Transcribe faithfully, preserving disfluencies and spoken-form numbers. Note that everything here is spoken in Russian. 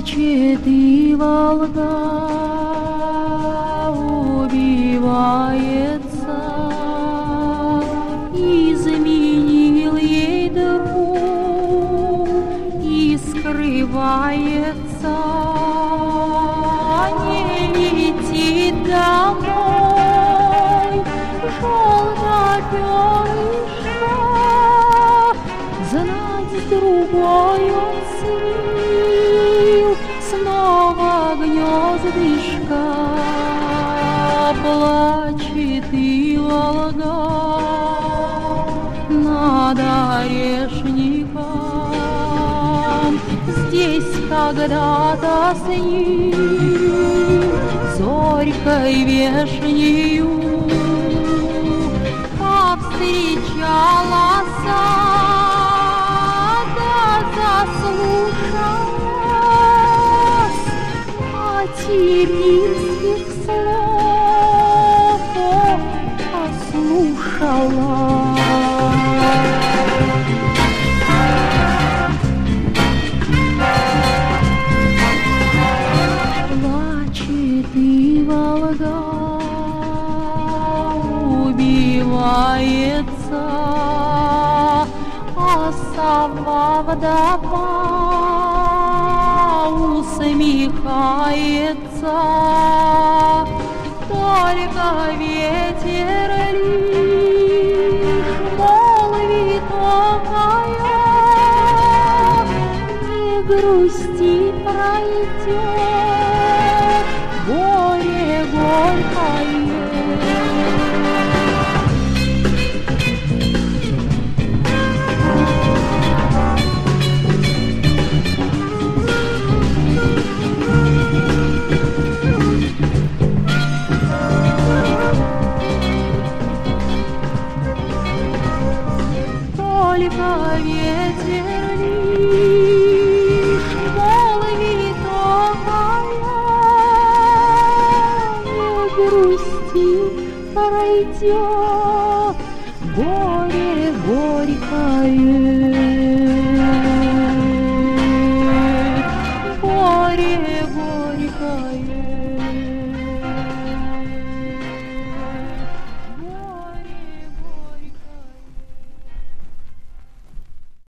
Плачет и Волга убивается, изменил ей друг и скрывается, не летит домой желтоперышко, знать с другой он слил снова гнездышко. Плачет и Волга над орешником. Здесь когда-то с ним зорькой вешнею, как встречалась, да заслушалась материнских слов, послушала. Плачет и Волга убивается, а сова вдова усмехается. Только ветер лишь молвит окая, не грусти, пройдет горе горькое. Только ветер лишь молвит окая, не грусти, пройдет